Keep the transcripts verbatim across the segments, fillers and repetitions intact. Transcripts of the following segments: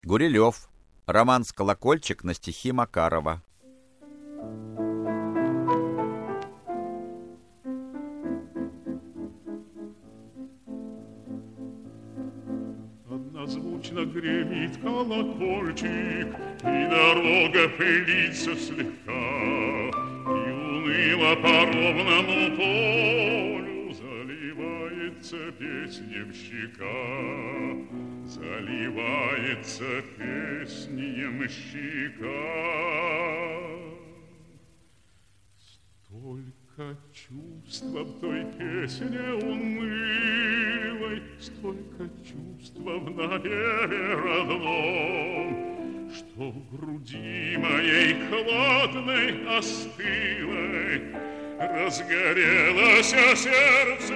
Гурилев. Романс «Колокольчик» на стихи Макарова. Однозвучно гремит колокольчик, и дорога пылится слегка, и уныло по ровному полю заливается песнемщика, заливается песнемщика. Столько чувства в той песне унылой, столько чувства в напеве родном, что в груди моей хладной, остылой разгорелось сердце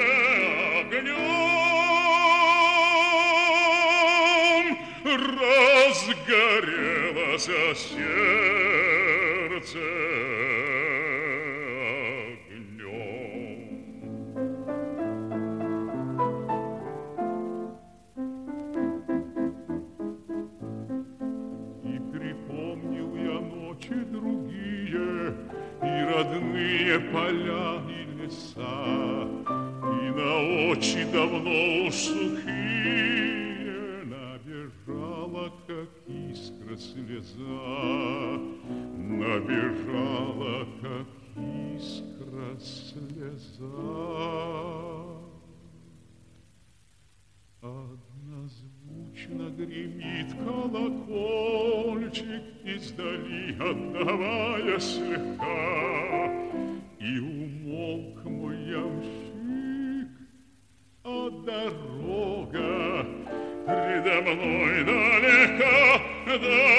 огнем, разгорелось сердце родные поля и леса, и на очи давно уж сухие набежала, как искра, слеза, набежала, как искра, слеза. Однозвучно гремит колокольчик, издали отдавая слегка, и умолк мой ямщик, а дорога предо мной далека, далека.